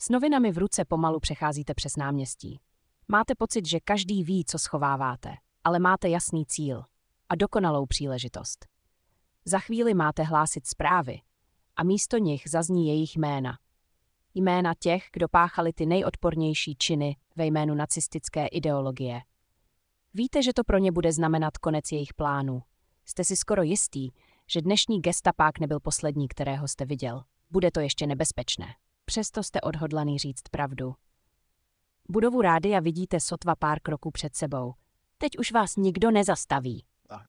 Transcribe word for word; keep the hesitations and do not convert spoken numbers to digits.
S novinami v ruce pomalu přecházíte přes náměstí. Máte pocit, že každý ví, co schováváte, ale máte jasný cíl a dokonalou příležitost. Za chvíli máte hlásit zprávy a místo nich zazní jejich jména. Jména těch, kdo páchali ty nejodpornější činy ve jménu nacistické ideologie. Víte, že to pro ně bude znamenat konec jejich plánů. Jste si skoro jistý, že dnešní gestapák nebyl poslední, kterého jste viděl. Bude to ještě nebezpečné. Přesto jste odhodlaný říct pravdu. Budovu rádia vidíte sotva pár kroků před sebou. Teď už vás nikdo nezastaví.